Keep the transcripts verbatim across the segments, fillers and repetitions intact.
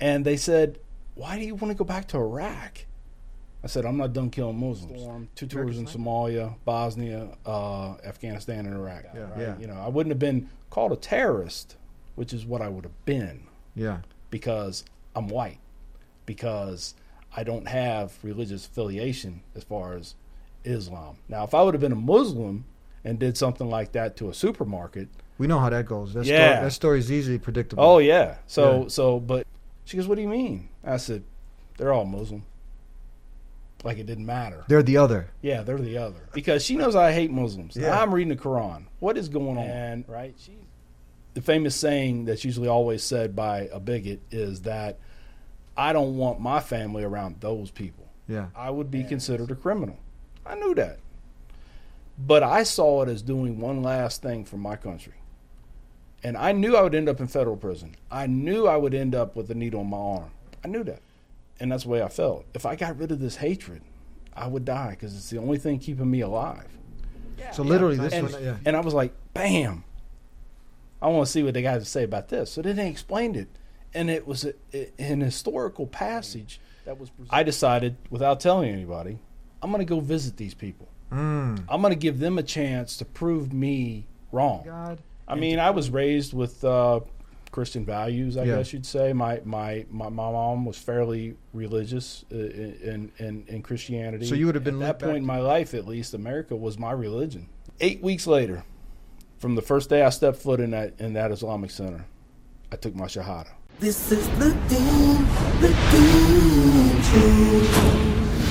And they said, why do you want to go back to Iraq? I said, I'm not done killing Muslims. Two tours in Somalia, Bosnia, uh, Afghanistan, and Iraq. Yeah. Right? Yeah. You know, I wouldn't have been called a terrorist, which is what I would have been. Yeah. Because I'm white. Because I don't have religious affiliation as far as Islam. Now, if I would have been a Muslim and did something like that to a supermarket, we know how that goes. That yeah, story, that story is easily predictable. Oh yeah. So yeah. so, but she goes, "What do you mean?" I said, "They're all Muslim." Like it didn't matter. They're the other. Yeah, they're the other. Because she knows I hate Muslims. Yeah. Now I'm reading the Quran. What is going on? And right, she, the famous saying that's usually always said by a bigot is that I don't want my family around those people. Yeah. I would be considered a criminal. I knew that. But I saw it as doing one last thing for my country. And I knew I would end up in federal prison. I knew I would end up with a needle in my arm. I knew that. And that's the way I felt. If I got rid of this hatred, I would die because it's the only thing keeping me alive. Yeah. So literally yeah. this and, one, yeah. And I was like, bam. I want to see what they got to say about this. So then they explained it. And it was a, a, an historical passage. That was presented. I decided, without telling anybody, I'm going to go visit these people. Mm. I'm going to give them a chance to prove me wrong. God. I mean, I was raised with uh, Christian values, I yeah. guess you'd say. My, my my my mom was fairly religious uh, in, in in Christianity. So you would have been at that back point in my life, at least, America was my religion. Eight weeks later, from the first day I stepped foot in that in that Islamic center, I took my shahada. This is the Deen, the Deen Show.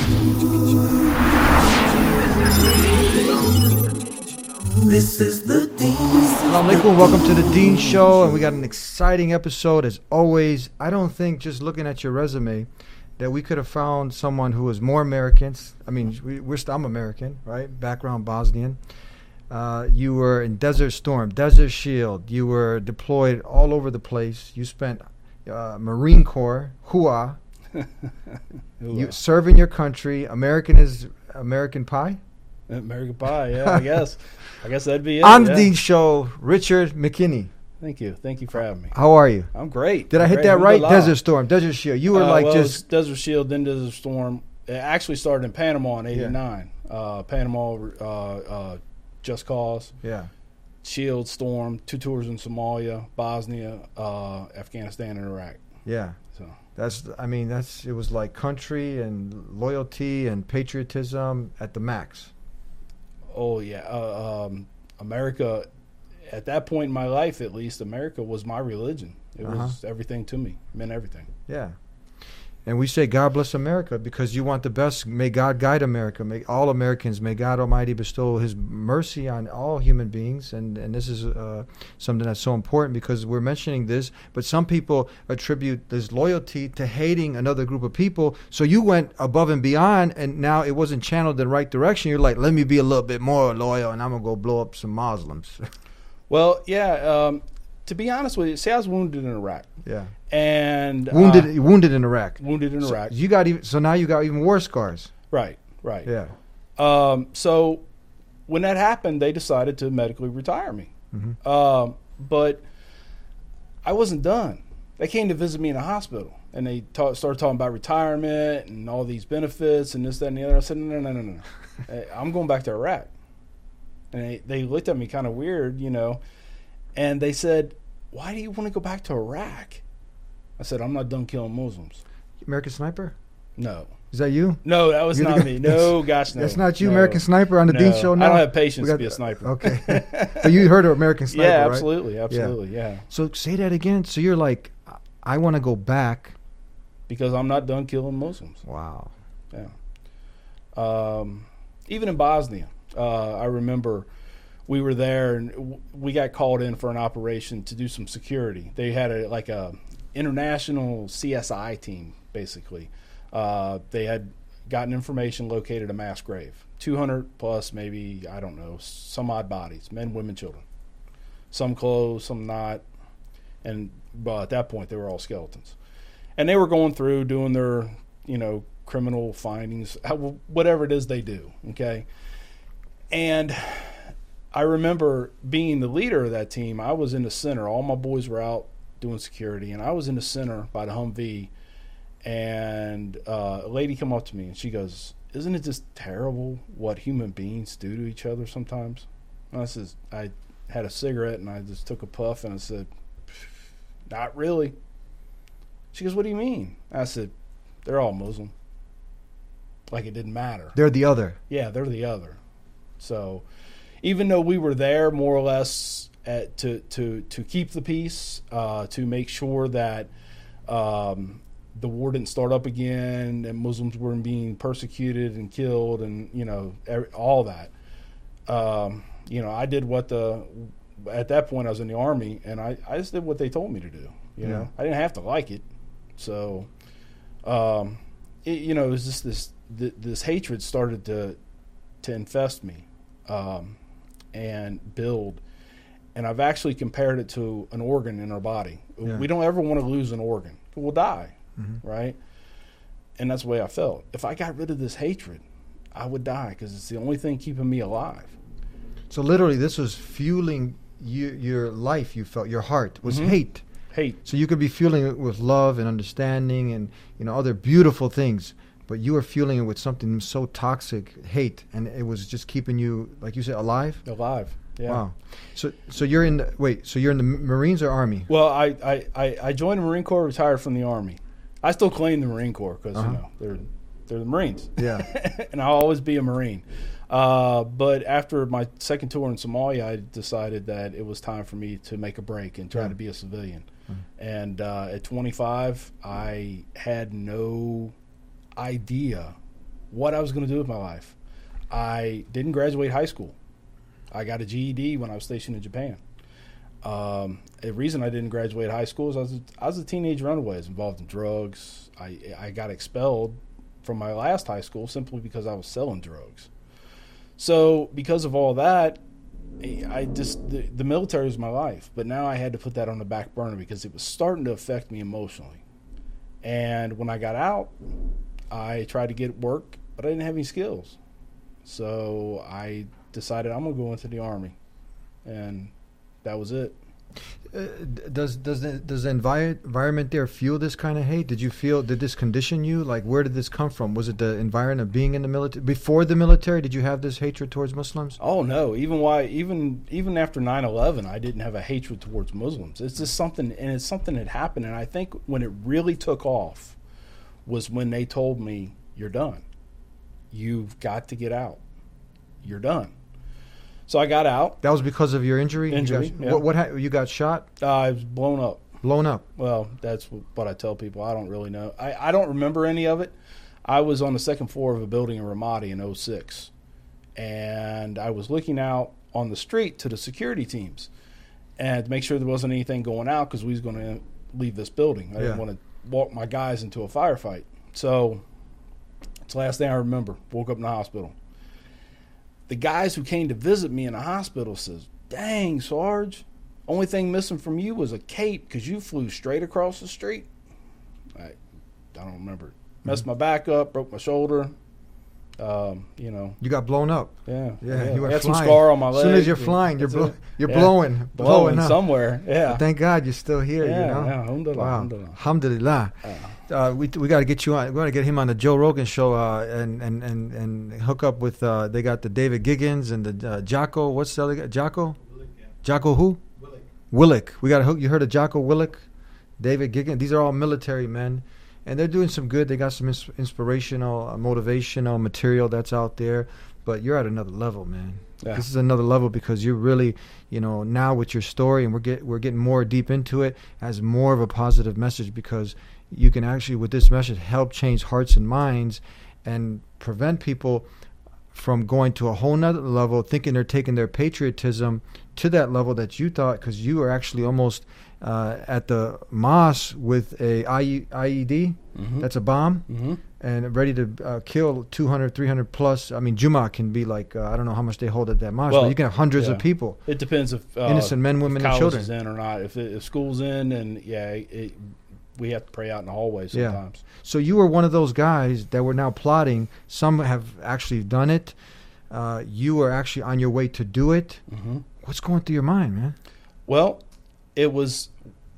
This is the Deen. Assalamu alaikum, welcome to the Deen Show, and we got an exciting episode as always. I don't think just looking at your resume that we could have found someone who was more American. I mean, we, we're st- I'm American, right? Background Bosnian. Uh, you were in Desert Storm, Desert Shield. You were deployed all over the place. You spent uh, Marine Corps, H U A. You serving your country. American is American Pie. American Pie, yeah, I guess. I guess that'd be it. On yeah. the Deen Show, Richard McKinney. Thank you. Thank you for having me. How are you? I'm great. Did I hit great. that right? Alhamdulillah. Desert Storm, Desert Shield. You were uh, like well, just Desert Shield, then Desert Storm. It actually started in Panama in eighty-nine. Yeah. Uh, Panama, uh, uh, Just Cause. Yeah. Shield, Storm, two tours in Somalia, Bosnia, uh, Afghanistan, and Iraq. Yeah. So that's. I mean, that's. It was like country and loyalty and patriotism at the max. Oh yeah, uh, um, America. At that point in my life, at least, America was my religion. It Uh-huh. was everything to me. It meant everything. Yeah. And we say God bless America because you want the best. May God guide America. May all Americans, may God Almighty bestow his mercy on all human beings. And, and this is uh, something that's so important because we're mentioning this, but some people attribute this loyalty to hating another group of people. So you went above and beyond, and now it wasn't channeled in the right direction. You're like, let me be a little bit more loyal, and I'm going to go blow up some Muslims. Well, yeah, um, to be honest with you, see, I was wounded in Iraq. Yeah. And wounded, uh, wounded in Iraq. Wounded in so Iraq. You got even so now you got even war scars. Right, right. Yeah. Um, so when that happened, they decided to medically retire me. Mm-hmm. Um, but I wasn't done. They came to visit me in the hospital, and they ta- started talking about retirement and all these benefits and this, that, and the other. I said, no, no, no, no, no. I'm going back to Iraq. And they, they looked at me kind of weird, you know, and they said, why do you want to go back to Iraq? I said, I'm not done killing Muslims. American Sniper? No. Is that you? No, that was You're not the, me. No, gosh, no. That's not you, no. American Sniper, on the no. Deen Show now? I don't have patience got, to be a sniper. Okay. So you heard of American Sniper, yeah, right? absolutely, absolutely, yeah. yeah. So say that again. So you're like, I want to go back. Because I'm not done killing Muslims. Wow. Yeah. Um, even in Bosnia, uh, I remember we were there and w- we got called in for an operation to do some security. They had a like a international C S I team, basically. Uh, they had gotten information, located a mass grave. two hundred plus, maybe, I don't know, some odd bodies, men, women, children. Some clothes, some not. And but at that point, they were all skeletons. And they were going through doing their, you know, criminal findings, whatever it is they do, okay? And I remember being the leader of that team. I was in the center. All my boys were out doing security, and I was in the center by the Humvee, and uh, a lady come up to me and she goes, "Isn't it just terrible what human beings do to each other sometimes?" And I says, I had a cigarette and I just took a puff and I said, "Not really." She goes, "What do you mean?" I said, "They're all Muslim." Like it didn't matter. They're the other. Yeah, they're the other. So even though we were there more or less at, to, to, to keep the peace, uh, to make sure that um, the war didn't start up again and Muslims weren't being persecuted and killed and, you know, every, all that. Um, you know, I did what the, at that point I was in the Army, and I, I just did what they told me to do. You Yeah. know, I didn't have to like it. So, um, it, you know, it was just this, th- this hatred started to, to infest me, um, and build. And I've actually compared it to an organ in our body. Yeah. We don't ever want to lose an organ. We'll die, Mm-hmm. right? And that's the way I felt. If I got rid of this hatred, I would die because it's the only thing keeping me alive. So literally, this was fueling you, your life. You felt your heart was Mhm. hate. Hate. So you could be fueling it with love and understanding and, you know, other beautiful things, but you were fueling it with something so toxic, hate, and it was just keeping you, like you said, alive. Alive. Yeah. Wow. So so you're in the, wait. So you're in the Marines or Army? Well, I, I, I, I joined the Marine Corps, retired from the Army. I still claim the Marine Corps because, Uh-huh. you know, they're, they're the Marines. Yeah. And I'll always be a Marine. Uh, but after my second tour in Somalia, I decided that it was time for me to make a break and try Yeah. to be a civilian. Mhm. And uh, at twenty-five, I had no idea what I was going to do with my life. I didn't graduate high school. I got a G E D when I was stationed in Japan. Um, the reason I didn't graduate high school is I was a, I was a teenage runaway. I was involved in drugs. I, I got expelled from my last high school simply because I was selling drugs. So because of all that, I just the, the military was my life. But now I had to put that on the back burner because it was starting to affect me emotionally. And when I got out, I tried to get work, but I didn't have any skills. So I decided I'm going to go into the Army. And that was it. Uh, d- does does the does the envi- environment there fuel this kind of hate? Did you feel did this condition you? Like, where did this come from? Was it the environment of being in the military before the military? Did you have this hatred towards Muslims? Oh no! Even why, even even after nine eleven, I didn't have a hatred towards Muslims. It's just something, and it's something that happened. And I think when it really took off was when they told me, "You're done. You've got to get out. You're done." So I got out. That was because of your injury. Injury, You got, yeah. What, what ha- you got shot, Uh, I was blown up. blown up. Well, that's what I tell people. I don't really know. I, I don't remember any of it. I was on the second floor of a building in Ramadi in oh six, and I was looking out on the street to the security teams and to make sure there wasn't anything going out because we was going to leave this building. I Yeah. didn't want to walk my guys into a firefight. So it's the last thing I remember. Woke up in the hospital. The guys who came to visit me in the hospital says, "Dang, Sarge, only thing missing from you was a cape because you flew straight across the street." I, I don't remember. Mm-hmm. Messed my back up, broke my shoulder. Um, you know, You got blown up. yeah. Yeah, you were I had flying. some scar on my leg. As soon as you're flying, you're That's blo- it. you're Yeah. blowing, blowing, blowing up. somewhere. Yeah. But thank God you're still here. yeah, you know. yeah. Alhamdulillah, Wow. alhamdulillah. Alhamdulillah. Uh, Uh, we we got to get you on. We got to get him on the Joe Rogan show uh, and, and and and hook up with. Uh, they got the David Giggins and the uh, Jocko. What's the other guy? Jocko? Jocko who? Willick. Willick. We got to hook. You heard of Jocko Willick? David Giggins. These are all military men, and they're doing some good. They got some ins- inspirational, uh, motivational material that's out there. But you're at another level, man. Yeah. This is another level because you're really, you know, now with your story, and we're get we're getting more deep into it, has more of a positive message because you can actually, with this message, help change hearts and minds and prevent people from going to a whole nother level, thinking they're taking their patriotism to that level that you thought, because you were actually almost uh, at the mosque with a I E D, mhm. that's a bomb, Mhm. and ready to uh, kill two hundred, three hundred plus. I mean, Juma can be like, uh, I don't know how much they hold at that mosque, Well, but you can have hundreds yeah. of people, It depends if uh, innocent men, women, if and college children. is in or not. If, it, if school's in, and yeah, it, we have to pray out in the hallway Yeah. sometimes. So you were one of those guys that were now plotting. Some have actually done it. Uh, you were actually on your way to do it. Mm-hmm. What's going through your mind, man? Well, it was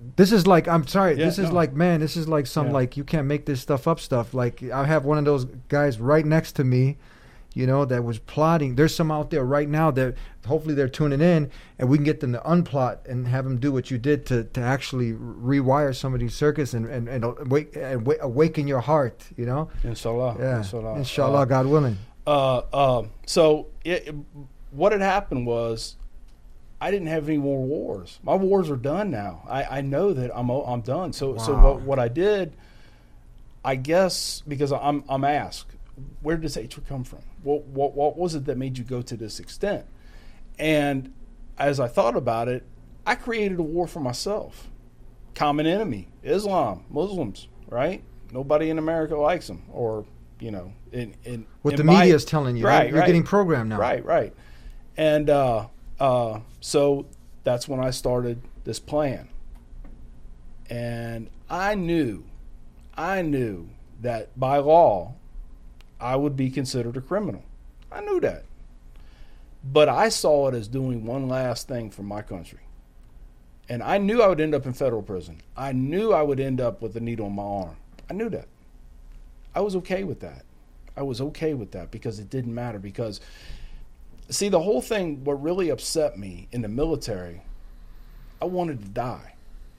This is like, I'm sorry, Yeah, this is no. like, man, this is like some, Yeah. like, you can't make this stuff up stuff. Like, I have one of those guys right next to me, you know, that was plotting. There's some out there right now that hopefully they're tuning in, and we can get them to unplot and have them do what you did to, to actually rewire some of these circuits and, and, and, awake, and wa- awaken your heart, you know? Inshallah. Yeah. Inshallah. Inshallah, Uh, God willing. Uh, uh, so it, it- what had happened was I didn't have any more wars. My wars are done now. I, I know that I'm o- I'm done. So so Wow. what, what I did, I guess, because I'm I'm asked, where did this hatred come from? What what what was it that made you go to this extent? And as I thought about it, I created a war for myself. Common enemy: Islam, Muslims. Right? Nobody in America likes them, or you know, in in What in the my- media is telling you. Right, You're right. getting programmed now. Right, right. And uh, uh, so that's when I started this plan. And I knew, I knew that by law, I would be considered a criminal. I knew that. But I saw it as doing one last thing for my country. And I knew I would end up in federal prison. I knew I would end up with a needle in my arm. I knew that. I was okay with that. I was okay with that because it didn't matter. Because, see, the whole thing, what really upset me in the military, I wanted to die.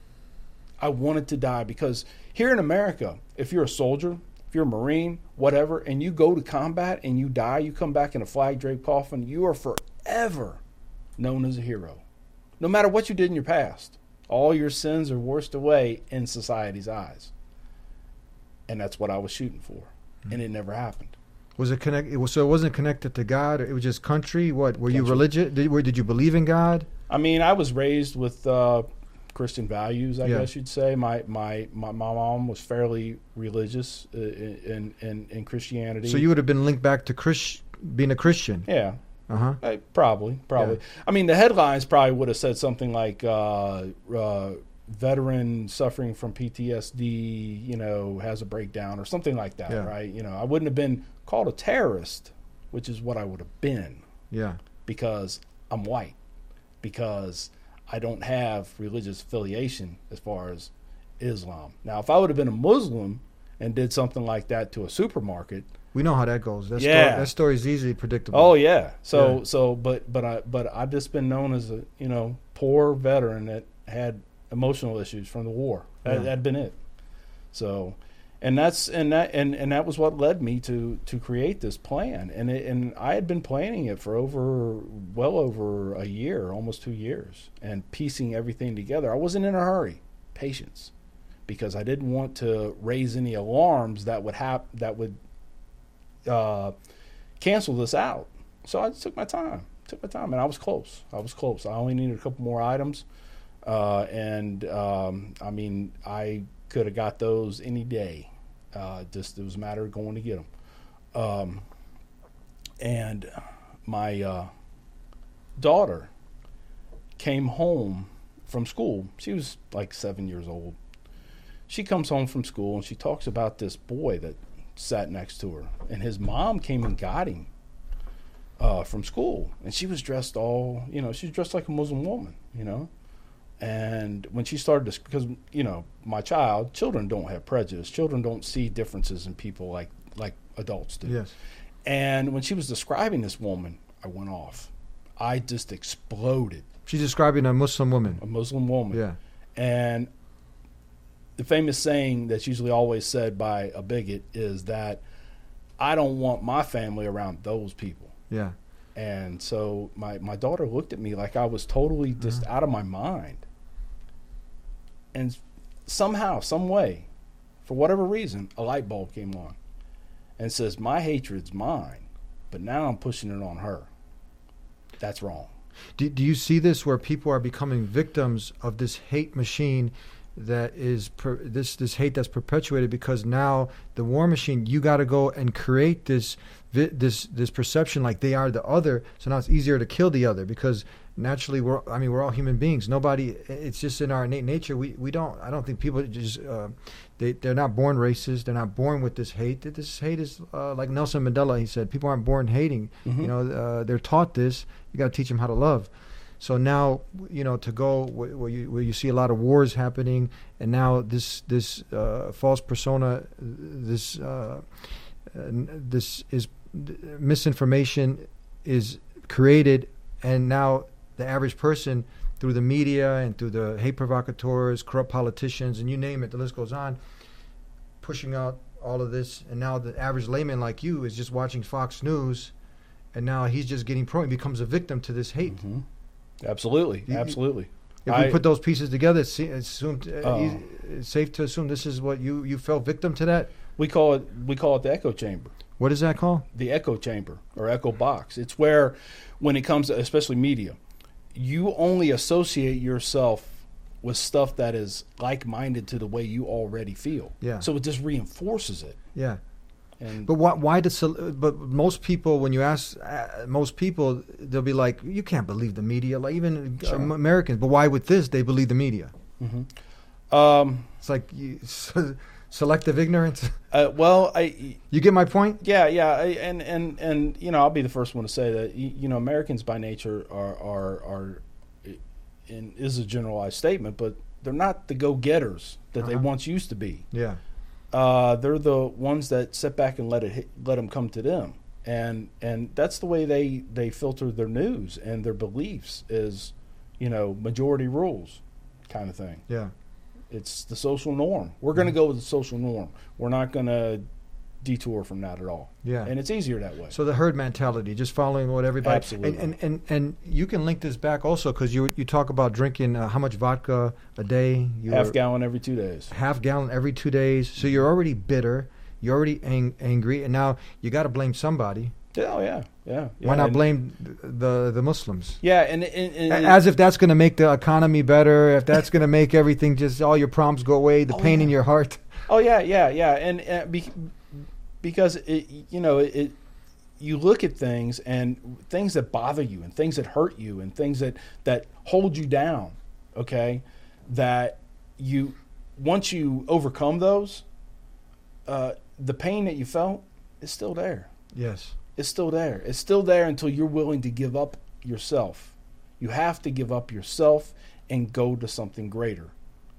I wanted to die because here in America, if you're a soldier, if you're a Marine, whatever, and you go to combat and you die, you come back in a flag draped coffin, you are forever known as a hero. No matter what you did in your past, all your sins are washed away in society's eyes. And that's what I was shooting for. Mm-hmm. And it never happened. Was it connect? It was, so it wasn't connected to God. It was just country. What were you Country. religious? Did, were, did you believe in God? I mean, I was raised with uh, Christian values, I Yeah. guess you'd say. My, my my my mom was fairly religious uh, in, in in Christianity. So you would have been linked back to Chris, being a Christian. yeah, Uh huh. I, probably probably. I mean, the headlines probably would have said something like uh, uh, "veteran suffering from P T S D, you know, has a breakdown" or something like that, Yeah. right? You know, I wouldn't have been called a terrorist, which is what I would have been. Yeah. Because I'm white, because I don't have religious affiliation as far as Islam. Now, if I would have been a Muslim and did something like that to a supermarket, We know how that goes. That Yeah. Story, that story is easily predictable. oh yeah. So Yeah. so but but I but I've just been known as a you know poor veteran that had emotional issues from the war. That Yeah. had been it. So. And that's and that and, and that was what led me to to create this plan. And it, and I had been planning it for over well over a year, almost two years, and piecing everything together. I wasn't in a hurry. Patience, because I didn't want to raise any alarms that would hap- that would uh, cancel this out. So I just took my time. Took my time, and I was close. I was close. I only needed a couple more items, uh, and um, I mean I. could have got those any day. Uh, just it was a matter of going to get them. Um, and my uh, daughter came home from school. She was like seven years old. She comes home from school and she talks about this boy that sat next to her. And his mom came and got him uh, from school. And she was dressed all, you know, she was dressed like a Muslim woman, you know. And when she started to, because, you know, my child, children don't have prejudice. Children don't see differences in people like, like adults do. Yes. And when she was describing this woman, I went off. I just exploded. She's describing a Muslim woman. A Muslim woman. Yeah. And the famous saying that's usually always said by a bigot is that I don't want my family around those people. Yeah. And so my, my daughter looked at me like I was totally just Mhm. out of my mind. And somehow, some way, for whatever reason, a light bulb came on and says, my hatred's mine, but now I'm pushing it on her. That's wrong. Do, do you see this where people are becoming victims of this hate machine that is per, this this hate that's perpetuated because now the war machine, you got to go and create this vi- this this perception like they are the other, so now it's easier to kill the other because naturally we're I mean we're all human beings. Nobody, it's just in our innate nature. We we don't I don't think people just uh, they they're not born racist. They're not born with this hate. This hate is uh, like Nelson Mandela. He said people aren't born hating. Mhm. You know uh, they're taught this. You got to teach them how to love. So now, you know, to go wh- where you where you see a lot of wars happening, and now this this uh, false persona, this uh, uh, this is misinformation is created, and now the average person, through the media and through the hate provocateurs, corrupt politicians, and you name it, the list goes on, pushing out all of this, and now the average layman like you is just watching Fox News, and now he's just getting pro. He becomes a victim to this hate. Mm-hmm. Absolutely, You- absolutely. If I- we put those pieces together, it's, it's, assumed, uh, Oh. easy- it's safe to assume this is what you, you fell victim to that. We call it we call it the echo chamber. What is that called? The echo chamber or echo box. It's where, when it comes to especially media, you only associate yourself with stuff that is like-minded to the way you already feel. Yeah. So it just reinforces it. Yeah. And But why, why does, but most people, when you ask uh, most people, they'll be like, you can't believe the media, like even Sure. um, Americans. But why with this, they believe the media? um, It's like you, selective ignorance. uh, well, I You get my point? yeah yeah, I, and and and you know I'll be the first one to say that you, you know Americans by nature are are are, and is a generalized statement, but they're not the go-getters that they Uh-huh. once used to be. Yeah. Uh, they're the ones that sit back and let it hit, let them come to them, and and that's the way they they filter their news and their beliefs is, you know, majority rules, kind of thing. Yeah. It's the social norm. We're going to Mm-hmm. go with the social norm. We're not going to detour from that at all. Yeah. And it's easier that way. So the herd mentality, just following what everybody. Absolutely. And and, and, and you can link this back also because you you talk about drinking uh, how much vodka a day? You Half were- gallon every two days. half gallon every two days. So you're already bitter. You're already ang- angry, and now you got to blame somebody. Yeah, oh yeah, yeah. yeah. Why not And- blame the the Muslims? Yeah, and, and, and A- As if that's going to make the economy better. If that's going to make everything just all your problems go away, the Oh, pain in yeah. your heart. Oh yeah, yeah, yeah, and, and be, because it, you know, it, it, you look at things and things that bother you, and things that hurt you, and things that that hold you down. Okay, that you once you overcome those, uh, the pain that you felt is still there. Yes. It's still there. It's still there until you're willing to give up yourself. You have to give up yourself and go to something greater,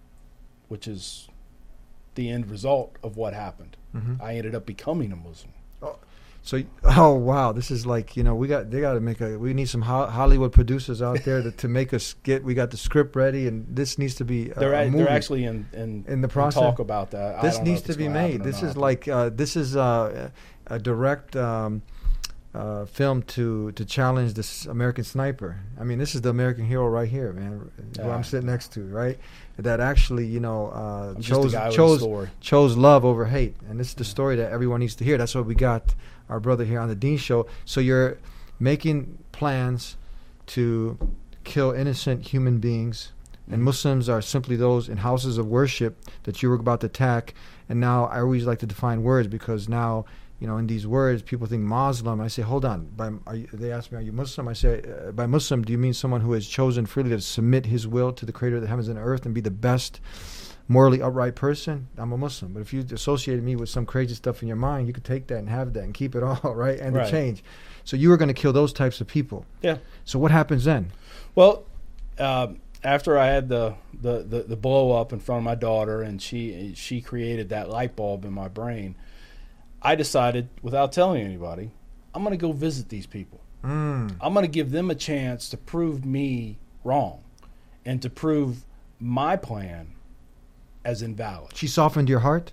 which is the end result of what happened. Mhm. I ended up becoming a Muslim. So, oh wow, this is like, you know, we got they got to make a. We need some ho- Hollywood producers out there to, to make us get. We got the script ready, and this needs to be. A, They're a a- movie. they're actually in in, In the process? talk about that. I This don't know needs if to it's be gonna happen made. or This not, is but- like uh, this is uh, a direct um, uh, film to to challenge this American sniper. I mean, this is the American hero right here, man. Who Yeah. I'm sitting next to, right? That actually, you know, uh, I'm just a chose guy with a chose story. chose love over hate, and this is the story that everyone needs to hear. That's what we got our brother here on the Dean Show. So you're making plans to kill innocent human beings, and Muslims are simply those in houses of worship that you were about to attack. And now I always like to define words because now, you know, in these words, people think Muslim. I say, hold on. By, are you, they ask me, are you Muslim? I say, uh, by Muslim, do you mean someone who has chosen freely to submit his will to the creator of the heavens and earth and be the best morally upright person? I'm a Muslim. But if you associated me with some crazy stuff in your mind, you could take that and have that and keep it all, right? And Right. the change. So you were going to kill those types of people. Yeah. So what happens then? Well, um, after I had the, the, the, the blow up in front of my daughter, and she she created that light bulb in my brain, I decided, without telling anybody, I'm going to go visit these people. Mm. I'm going to give them a chance to prove me wrong and to prove my plan as invalid. She softened your heart?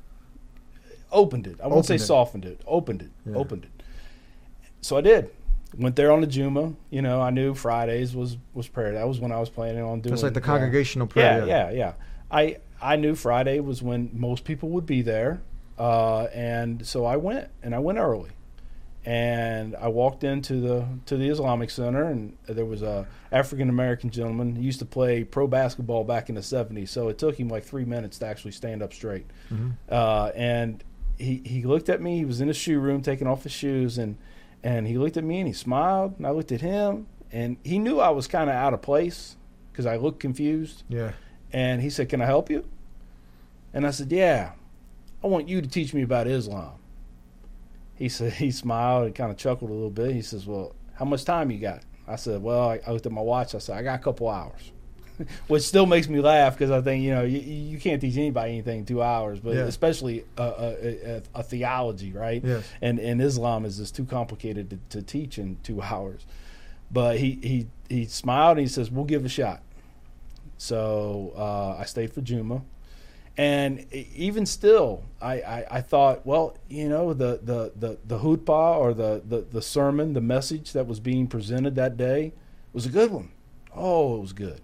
Opened it. I won't say Opened it. softened it. Opened it. Yeah. Opened it. So I did. Went there on the Juma. You know, I knew Fridays was, was prayer. That was when I was planning on doing. That's like the yeah. congregational prayer. Yeah, yeah, yeah. I I knew Friday was when most people would be there, uh, and so I went, and I went early, and I walked into the to the Islamic Center, and there was a African American gentleman. He used to play pro basketball back in the seventies, so it took him like three minutes to actually stand up straight. Mm-hmm. Uh, and he he looked at me. He was in his shoe room taking off his shoes, and and he looked at me and he smiled, and I looked at him, and he knew I was kind of out of place because I looked confused. Yeah. And he said, "Can I help you?" And I said, "Yeah, I want you to teach me about Islam." He said, he smiled and kind of chuckled a little bit. He says, "Well, how much time you got?" I said, well, I, I looked at my watch. I said, I got a couple hours, which still makes me laugh because I think, you know, you, you can't teach anybody anything in two hours, but Yeah. especially a, a, a, a theology, right? Yes. And and Islam is just too complicated to, to teach in two hours. But he, he, he smiled and he says, we'll give it a shot. So uh, I stayed for Juma. And even still, I, I, I thought, well, you know, the, the, the, the hutbah or the, the, the sermon, the message that was being presented that day was a good one. Oh, it was good.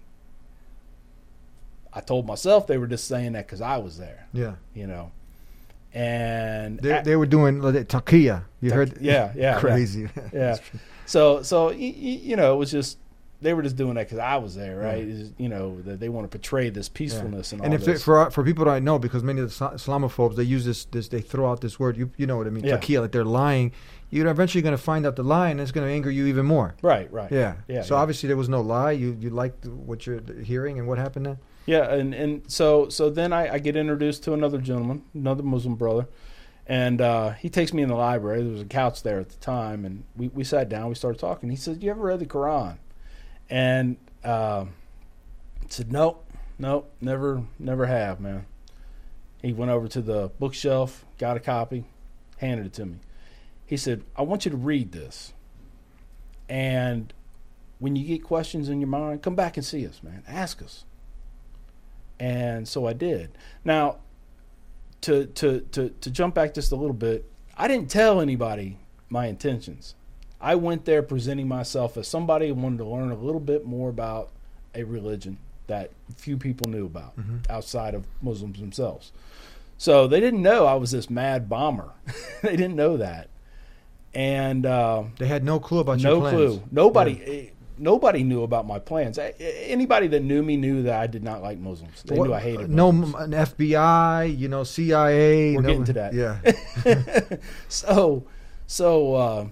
I told myself they were just saying that because I was there, Yeah. you know. And They, I- they were doing like, taqiyya. You Taq- heard? yeah, yeah, Crazy. yeah. So, so y- y- you know, it was just they were just doing that because I was there, right? Yeah. It's, you know, that they want to portray this peacefulness and all And if this. it, for for people that I know, because many of the Isla- Islamophobes, they use this this they throw out this word. You you know what I mean? Yeah. Taqiyya, like they're lying. You're eventually going to find out the lie, and it's going to anger you even more. right, right. Yeah. Yeah, So yeah. obviously there was no lie. You you liked what you're hearing, and what happened then? Yeah, and, and so so then I, I get introduced to another gentleman, another Muslim brother, and uh, he takes me in the library. There was a couch there at the time, and we, we sat down. We started talking. He said, "You ever read the Quran?" And uh, I said, "Nope, nope, never, never have, man." He went over to the bookshelf, got a copy, handed it to me. He said, "I want you to read this, and when you get questions in your mind, come back and see us, man. Ask us." And so I did. Now, to to to to jump back just a little bit, I didn't tell anybody my intentions. I went there presenting myself as somebody who wanted to learn a little bit more about a religion that few people knew about Mm-hmm. outside of Muslims themselves. So they didn't know I was this mad bomber. They didn't know that, and uh, They had no clue about your no plans. clue. Nobody. eh, Nobody knew about my plans. Eh, eh, Anybody that knew me knew that I did not like Muslims. They What- knew I hated no Muslims. m- an F B I, you know, C I A. We're no, getting to that. Yeah. so, so, uh,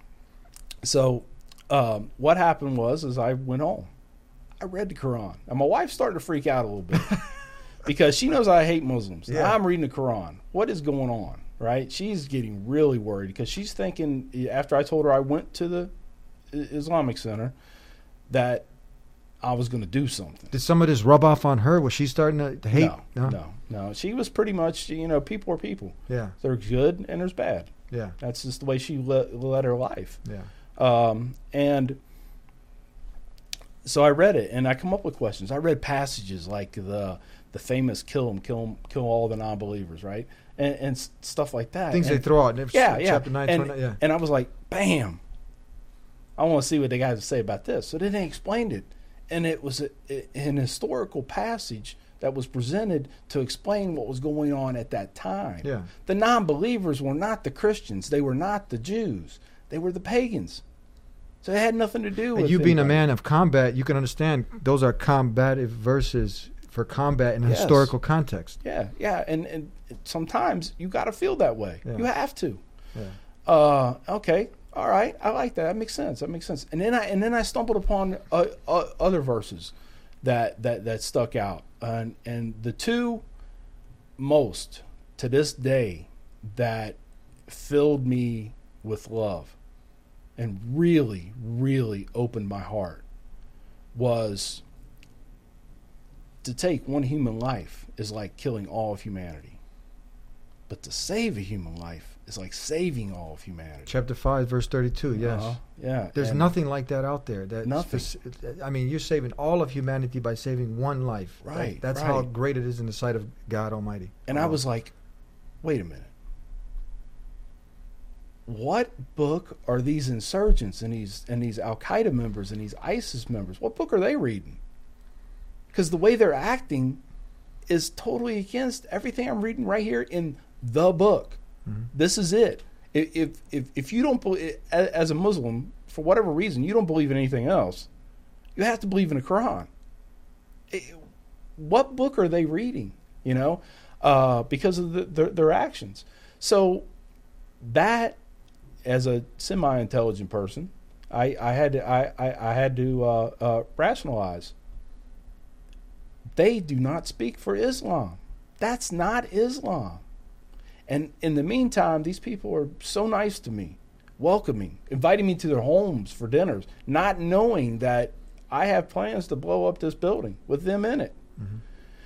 so, um, what happened was, is I went home. I read the Quran, and my wife's starting to freak out a little bit because she knows I hate Muslims. Yeah. Now I'm reading the Quran. What is going on? Right? She's getting really worried because she's thinking. After I told her I went to the I- Islamic Center, that I was going to do something. Did some of this rub off on her? Was she starting to- to hate? No, no, no. She was pretty much, you know, people are people. Yeah. There's good and there's bad. Yeah. That's just the way she le- led her life. Yeah. Um, and so I read it, and I come up with questions. I read passages like the the famous "kill them, kill 'em, kill all the non-believers," right, and, and s- stuff like that. Things and, they throw out. in yeah, yeah. Chapter nine, and, twenty, yeah. and I was like, bam. I want to see what they got to say about this. So then they explained it, and it was a, a- an historical passage that was presented to explain what was going on at that time. Yeah. The non-believers were not the Christians. They were not the Jews. They were the pagans. So it had nothing to do with And you being a anybody. man of combat, you can understand those are combative verses for combat in a Yes. historical context. Yeah, yeah, and, and sometimes you got to feel that way. Yeah. You have to. Yeah. Uh, okay, all right, I like that. That makes sense. That makes sense. And then I and then I stumbled upon uh, uh, other verses that that that stuck out, and and the two most to this day that filled me with love and really really opened my heart was to take one human life is like killing all of humanity, but to save a human life is like saving all of humanity. Chapter five, verse thirty-two. Yes. Uh-huh. Yeah. There's and- nothing like that out there. That Nothing. speci- I mean, you're saving all of humanity by saving one life. That- Right, that's how right. great it is in the sight of God Almighty. And I Wow. was like, wait a minute. What book are these insurgents and these and these Al Qaeda members and these ISIS members? What book are they reading? Because the way they're acting is totally against everything I'm reading right here in the book. Mhm. This is it. If if if, if you don't believe, as a Muslim, for whatever reason, you don't believe in anything else, you have to believe in the Quran. It- what book are they reading? You know, uh, because of the, their, their actions. So that, as a semi-intelligent person, I, I had to I, I, I had to uh, uh, rationalize. They do not speak for Islam. That's not Islam. And in the meantime, these people are so nice to me. welcoming, inviting me to their homes for dinners, not knowing that I have plans to blow up this building with them in it. Mm-hmm.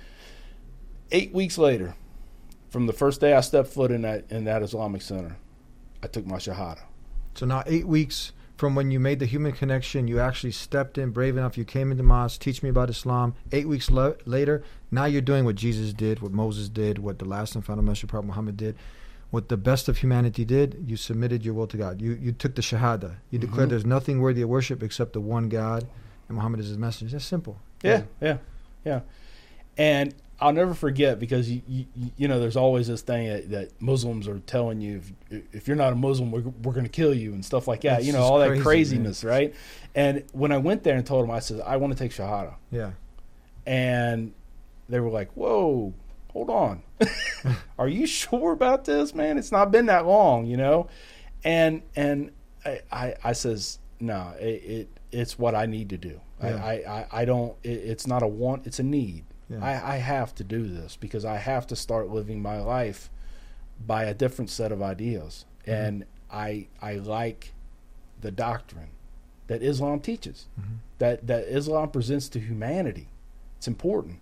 Eight weeks later, from the first day I stepped foot in that in that Islamic center, I took my Shahada. So now eight weeks from when you made the human connection, you actually stepped in, brave enough, you came into mosque, teach me about Islam. Eight weeks le- later, now you're doing what Jesus did, what Moses did, what the last and final messenger, Prophet Muhammad, did. What the best of humanity did, you submitted your will to God. You you took the Shahada. You mm-hmm. declared there's nothing worthy of worship except the one God, and Muhammad is his messenger. That's simple. Yeah, yeah, yeah. And I'll never forget, because you, you, you know, there's always this thing that, that Muslims are telling you, if, if you're not a Muslim, we're, we're going to kill you and stuff like that. It's you know, all that crazy, craziness, man. Right? And when I went there and told them, I said, I want to take Shahada. Yeah. And they were like, whoa, hold on. Are you sure about this, man? It's not been that long, you know? And and I, I, I says, no, it, it it's what I need to do. Yeah. I, I, I don't, it, it's not a want, it's a need. Yeah. I, I have to do this because I have to start living my life by a different set of ideas. Mm-hmm. And I I like the doctrine that Islam teaches, mm-hmm. that, that Islam presents to humanity. It's important.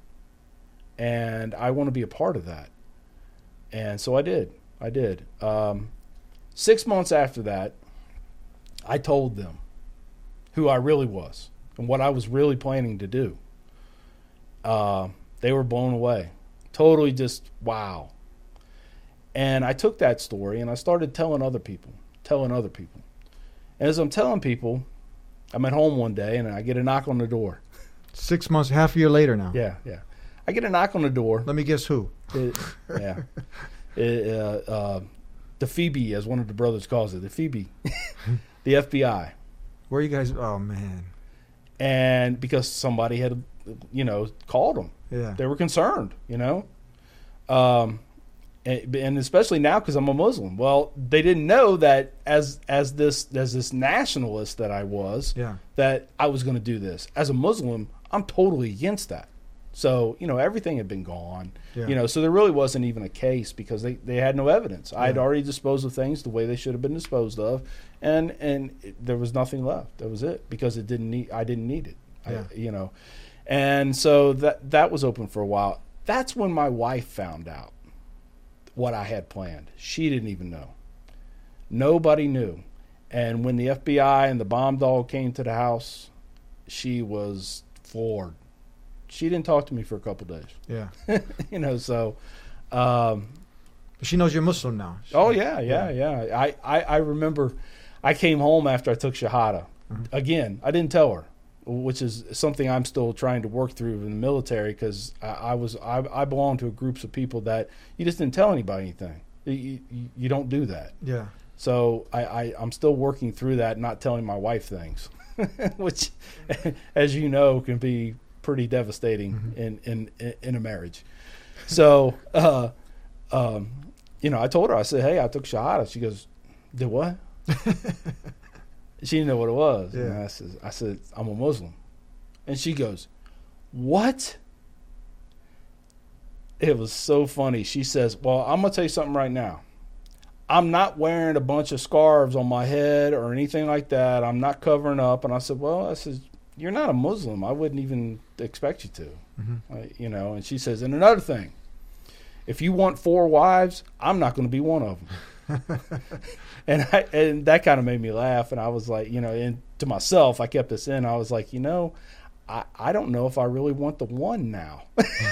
And I want to be a part of that. And so I did. I did. Um, six months after that, I told them who I really was and what I was really planning to do. Uh, they were blown away. Totally just, wow. And I took that story and I started telling other people, telling other people. And as I'm telling people, I'm at home one day and I get a knock on the door. Six months, half a year later now. Yeah, yeah. I get a knock on the door. Let me guess who. It, yeah. It, uh, uh, the Phoebe, as one of the brothers calls it, the Phoebe. The F B I. Where are you guys? Oh, man. And because somebody had, you know, called them. Yeah. They were concerned, you know. Um, and, and especially now because I'm a Muslim. Well, they didn't know that as as this as this nationalist that I was, yeah. that I was going to do this. As a Muslim, I'm totally against that. So, you know, everything had been gone, yeah. you know, so there really wasn't even a case because they, they had no evidence. Yeah. I had already disposed of things the way they should have been disposed of, and and it, there was nothing left. That was it because it didn't need, I didn't need it, yeah. I, you know. And so that that was open for a while. That's when my wife found out what I had planned. She didn't even know. Nobody knew. And when the F B I and the bomb dog came to the house, she was floored. She didn't talk to me for a couple days. Yeah. You know, so. Um, but she knows you're Muslim now. She, oh, yeah, yeah, yeah. yeah. I, I, I remember I came home after I took Shahada. Mm-hmm. Again, I didn't tell her, which is something I'm still trying to work through in the military because I, I was I, I belong to a groups of people that you just didn't tell anybody anything. You, you, you don't do that. Yeah. So I, I, I'm still working through that, not telling my wife things, which, as you know, can be pretty devastating mm-hmm. in, in, in a marriage. So, uh, um, you know, I told her, I said, hey, I took Shahada. She goes, did what? She didn't know what it was. Yeah. And I said, I said, I'm a Muslim. And she goes, what? It was so funny. She says, well, I'm going to tell you something right now. I'm not wearing a bunch of scarves on my head or anything like that. I'm not covering up. And I said, well, I said, you're not a Muslim. I wouldn't even expect you to, mm-hmm. uh, you know. And she says, and another thing, if you want four wives, I'm not going to be one of them. and I, and that kind of made me laugh. And I was like, you know, and to myself, I kept this in. I was like, you know, I, I don't know if I really want the one now.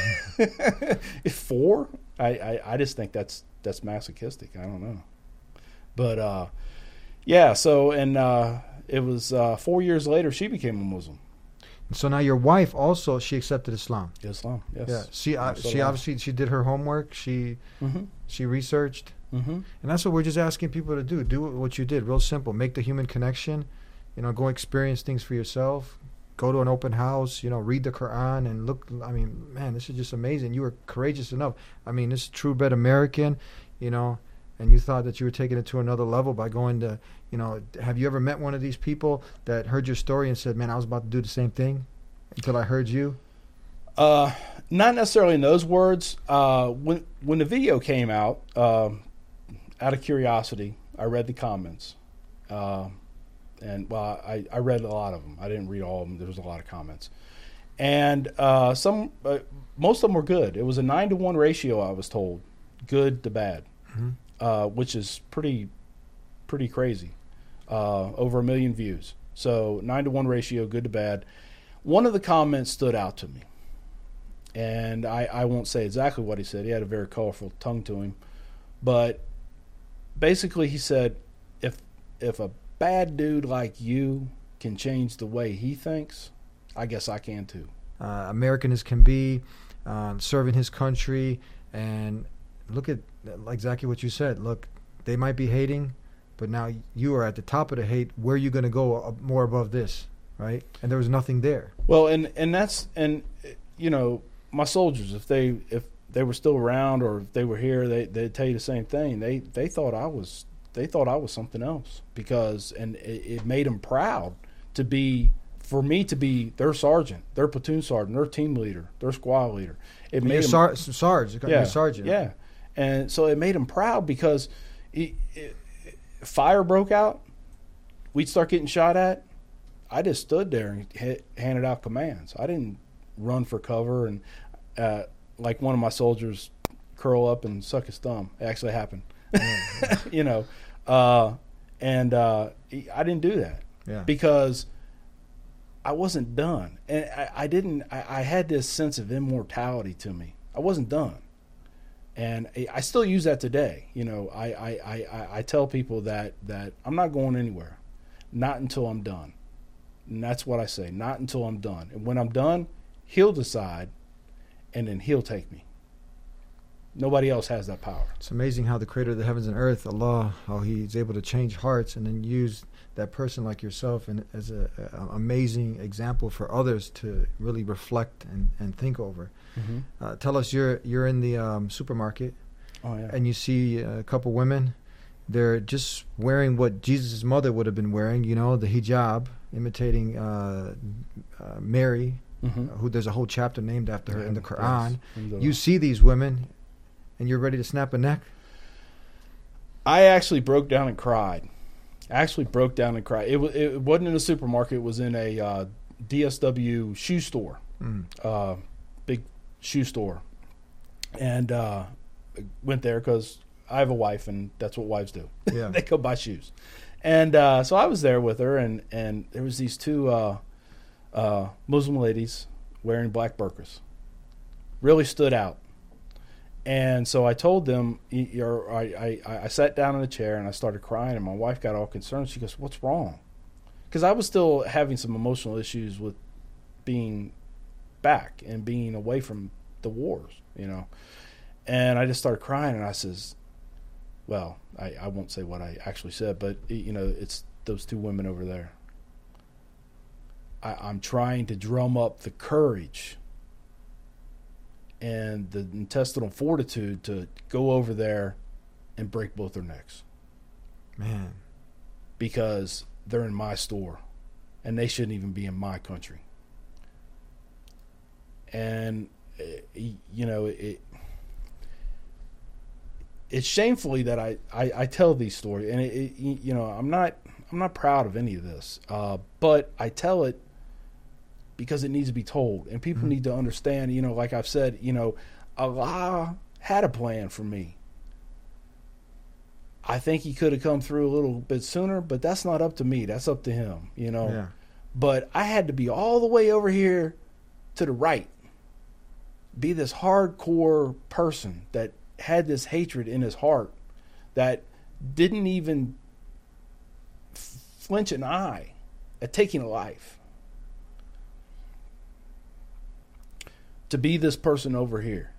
Four? I, I, I just think that's that's masochistic. I don't know. But, uh, yeah, so, and uh, it was uh, four years later, she became a Muslim. So now your wife also, she accepted Islam. Islam, yes. Yeah, she uh, she obviously, she did her homework. She mm-hmm. she researched. Mm-hmm. And that's what we're just asking people to do. Do what you did. Real simple. Make the human connection. You know, go experience things for yourself. Go to an open house. You know, read the Quran and look. I mean, man, this is just amazing. You were courageous enough. I mean, this is true-bred American, you know, and you thought that you were taking it to another level by going to, you know, have you ever met one of these people that heard your story and said, man, I was about to do the same thing until I heard you? Uh, not necessarily in those words. Uh, when when the video came out, um, out of curiosity, I read the comments, Uh, and well, I, I read a lot of them. I didn't read all of them. There was a lot of comments, and uh, some uh, most of them were good. It was a nine to one ratio, I was told, good to bad, Mm-hmm. uh, which is pretty pretty crazy. Uh, over a million views, so nine to one ratio, good to bad. One of the comments stood out to me, and I, I won't say exactly what he said. He had a very colorful tongue to him, but basically he said, if if a bad dude like you can change the way he thinks, I guess I can too. Uh, American as can be, uh, serving his country, and look at exactly what you said. Look, they might be hating, but now you are at the top of the hate. Where are you going to go up more above this, right? And there was nothing there. Well, and and that's and you know, my soldiers, if they if they were still around or if they were here, they they'd tell you the same thing. They they thought I was they thought I was something else, because and it, it made them proud to be for me to be their sergeant, their platoon sergeant, their team leader, their squad leader. It You're made them, sar- Sarge, you're yeah, sergeant. yeah, and so it made them proud because it, it, fire broke out, we'd start getting shot at. I just stood there and hit, handed out commands. I didn't run for cover and uh, like one of my soldiers curl up and suck his thumb. It actually happened, you know, uh, and uh, I didn't do that Yeah. because I wasn't done, and I, I didn't. I, I had this sense of immortality to me. I wasn't done, and I, I still use that today. You know, I, I, I, I tell people that that I'm not going anywhere, not until I'm done. And that's what I say, not until I'm done. And when I'm done, he'll decide, and then he'll take me. Nobody else has that power. It's amazing how the creator of the heavens and earth, Allah, how he's able to change hearts and then use that person like yourself and as an amazing example for others to really reflect and, and think over. Mm-hmm. Uh, tell us, you're you're in the um, supermarket Oh yeah. and you see a couple women. They're just wearing what Jesus' mother would have been wearing, you know, the hijab, imitating uh, uh, Mary, mm-hmm. who there's a whole chapter named after her in the Quran. Yes. You see these women, and you're ready to snap a neck. I actually broke down and cried. I actually broke down and cried. It, wa- it wasn't in a supermarket. It was in a uh, D S W shoe store, Mm. uh, big shoe store. And uh, went there because I have a wife, and that's what wives do. Yeah. They go buy shoes. And uh, so I was there with her, and, and there was these two uh, uh, Muslim ladies wearing black burqas. Really stood out. And so I told them, y- you're, I, I, I sat down in a chair and I started crying, and my wife got all concerned. She goes, "What's wrong?" Because I was still having some emotional issues with being back and being away from the wars, you know. And I just started crying, and I says, well, I, I won't say what I actually said, but, you know, it's those two women over there. I, I'm trying to drum up the courage and the intestinal fortitude to go over there and break both their necks, Man. because they're in my store and they shouldn't even be in my country. And uh, you know, it it's shamefully that I, I, I tell these stories, and it, it, you know, I'm not I'm not proud of any of this, uh, but I tell it because it needs to be told, and people Mhm. need to understand. You know, like I've said, you know, Allah had a plan for me. I think he could have come through a little bit sooner, but that's not up to me. That's up to him, you know. Yeah. But I had to be all the way over here to the right, be this hardcore person that had this hatred in his heart, that didn't even flinch an eye at taking a life. To be this person over here.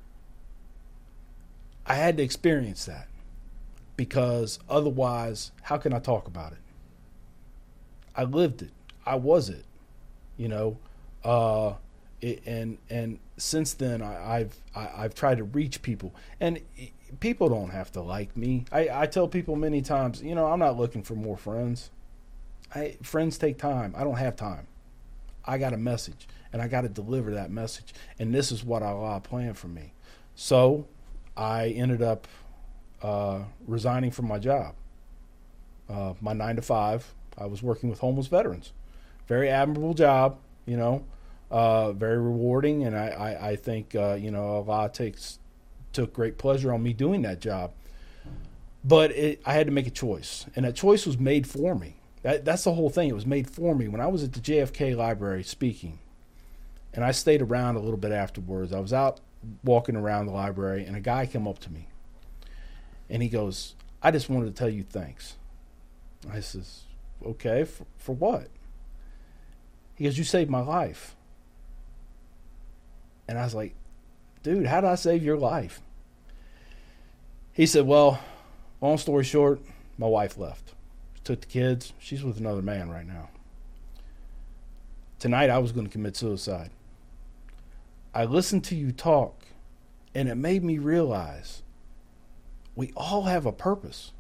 I had to experience that, because otherwise, how can I talk about it? I lived it. I was it. You know, uh, it, and and since then, I, I've I, I've tried to reach people, and people don't have to like me. I, I tell people many times, you know, I'm not looking for more friends. I, friends take time. I don't have time. I got a message, and I got to deliver that message, and this is what Allah planned for me. So I ended up uh, resigning from my job, uh, my nine to five. I was working with homeless veterans. Very admirable job, you know, uh, very rewarding, and I, I, I think, uh, you know, Allah takes took great pleasure on me doing that job. But it, I had to make a choice, and that choice was made for me. That, that's the whole thing. It was made for me. When I was at the J F K Library speaking, and I stayed around a little bit afterwards, I was out walking around the library, and a guy came up to me, and he goes, "I just wanted to tell you thanks." I says, "Okay, for, for what?" He goes, "You saved my life." And I was like, "Dude, how did I save your life?" He said, "Well, long story short, my wife left. Took the kids. She's with another man right now. Tonight I was going to commit suicide. I listened to you talk, and it made me realize we all have a purpose.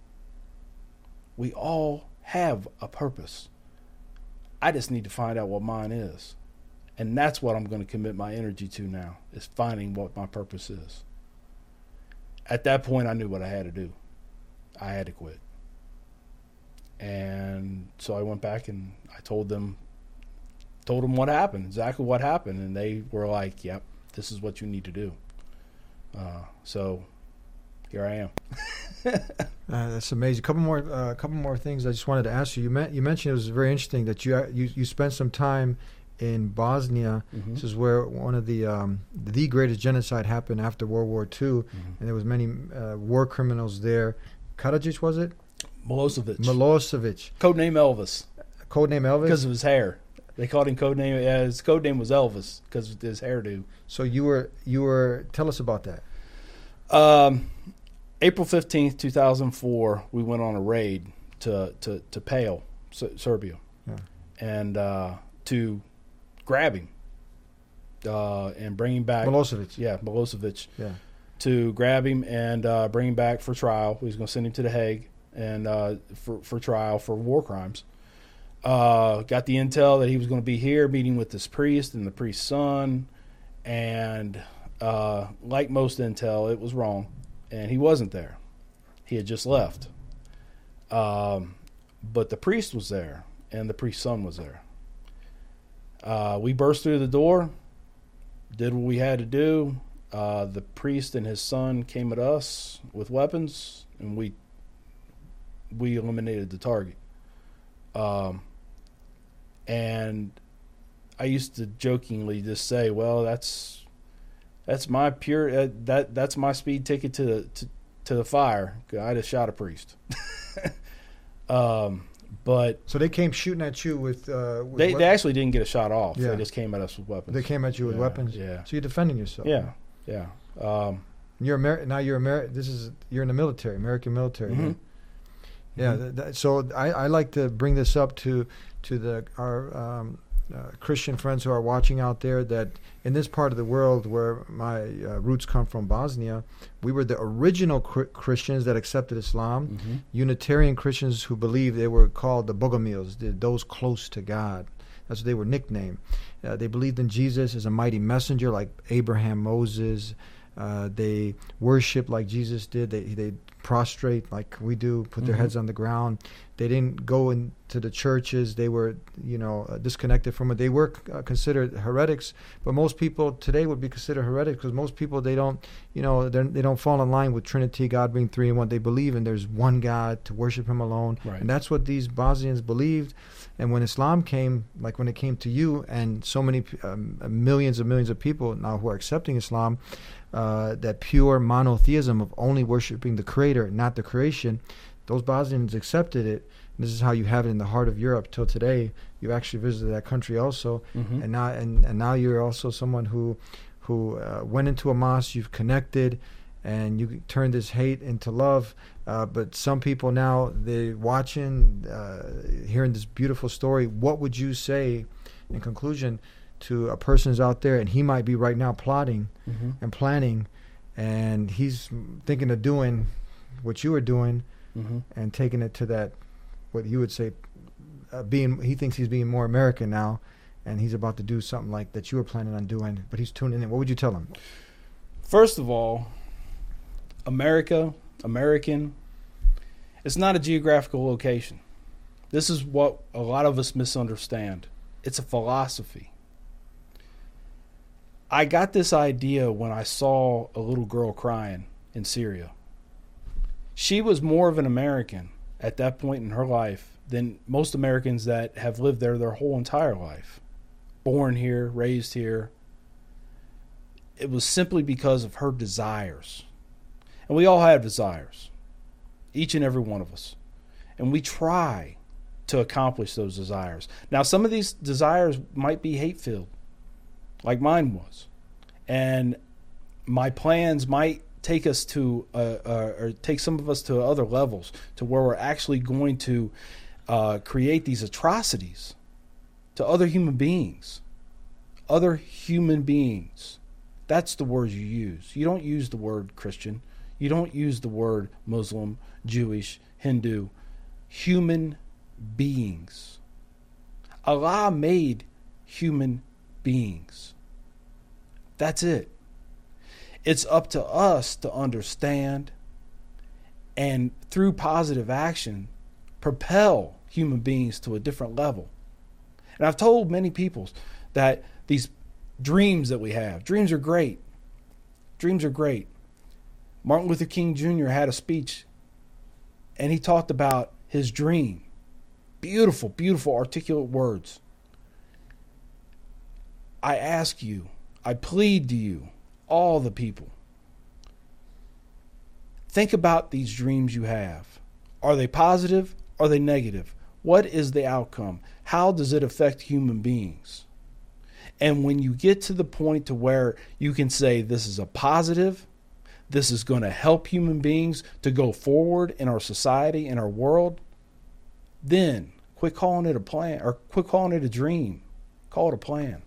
We all have a purpose. I just need to find out what mine is. And that's what I'm going to commit my energy to now, is finding what my purpose is." At that point, I knew what I had to do. I had to quit. And so I went back and I told them, told them what happened, exactly what happened. And they were like, "Yep, this is what you need to do." Uh, so here I am. Uh, that's amazing. A couple more, a uh, couple more things I just wanted to ask you. You, met, you mentioned it was very interesting that you you, you spent some time in Bosnia. Mm-hmm. This is where one of the um, the greatest genocide happened after World War Two, Mm-hmm. and there was many uh, war criminals there. Karadzic, was it? Milosevic. Milosevic. Codename Elvis. Codename Elvis? Because of his hair. They called him codename. Yeah, his codename was Elvis because of his hairdo. So you were you were. Tell us about that. Um, April fifteenth, two thousand four, we went on a raid to to to Pale, S- Serbia, Yeah. and uh, to grab him uh, and bring him back. Milosevic. Yeah, Milosevic. Yeah. To grab him and uh, bring him back for trial. We was going to send him to The Hague and uh, for for trial for war crimes. Uh, got the intel that he was going to be here meeting with this priest and the priest's son, and uh, like most intel, it was wrong, and he wasn't there. He had just left. Um, but the priest was there, and the priest's son was there. Uh, we burst through the door, did what we had to do. Uh, the priest and his son came at us with weapons, and we we eliminated the target. Um, and I used to jokingly just say, "Well, that's that's my pure uh, that that's my speed ticket to the to, to the fire. I just shot a priest." um, but So they came shooting at you with. Uh, with they wep- they actually didn't get a shot off. Yeah. They just came at us with weapons. They came at you with Yeah, weapons. Yeah, So you're defending yourself. yeah, yeah. Um, You're Ameri- now. You're Ameri- This is you're in the military, American military. Mhm. right? Yeah. Mhm. Th- th- so I, I like to bring this up to to the our um, uh, Christian friends who are watching out there, that in this part of the world where my uh, roots come from, Bosnia, we were the original cr- Christians that accepted Islam. mhm. Unitarian Christians who believed, they were called the Bogomils, the, those close to God. That's what they were nicknamed. Uh, they believed in Jesus as a mighty messenger like Abraham, Moses. Uh, they worshiped like Jesus did. They they prostrate like we do, put their Mhm. heads on the ground. They didn't go into the churches. They were, you know, uh, disconnected from it. They were uh, considered heretics, but most people today would be considered heretics because most people, they don't, you know, they're- they don't fall in line with Trinity, God being three in one. They believe in there's one God, to worship Him alone, Right. and that's what these Bosnians believed. And when Islam came, like when it came to you and so many um, millions and millions of people now who are accepting Islam, uh, that pure monotheism of only worshiping the Creator, not the creation, those Bosnians accepted it. And this is how you have it in the heart of Europe till today. You actually visited that country also, Mhm. and now and, and now you're also someone who who uh, went into a mosque. You've connected, and you turned this hate into love. Uh, but some people now, they're watching, uh, hearing this beautiful story. What would you say, in conclusion, to a person who's out there, and he might be right now plotting Mhm. and planning, and he's thinking of doing what you were doing, Mhm. and taking it to that, what you would say, uh, being, he thinks he's being more American now, and he's about to do something like that you were planning on doing, but he's tuning in. What would you tell him? First of all, America, American, It's not a geographical location. This is what a lot of us misunderstand. It's a philosophy. I got this idea when I saw a little girl crying in Syria. She was more of an American at that point in her life than most Americans that have lived there their whole entire life. Born here, raised here. It was simply because of her desires. And we all have desires. Each and every one of us. And we try to accomplish those desires. Now, some of these desires might be hate-filled, like mine was. And my plans might take us to, uh, uh, or take some of us to other levels, to where we're actually going to uh, create these atrocities to other human beings. Other human beings. That's the word you use. You don't use the word Christian. You don't use the word Muslim, Jewish, Hindu. Human beings. Allah made human beings. That's it. It's up to us to understand and through positive action propel human beings to a different level. And I've told many people that these dreams that we have, dreams are great. Dreams are great. Martin Luther King Junior had a speech and he talked about his dream. Beautiful, beautiful, articulate words. I ask you, I plead to you, all the people, think about these dreams you have. Are they positive? Are they negative? What is the outcome? How does it affect human beings? And when you get to the point to where you can say this is a positive, this is going to help human beings to go forward in our society, in our world, then quit calling it a plan, or quit calling it a dream. Call it a plan.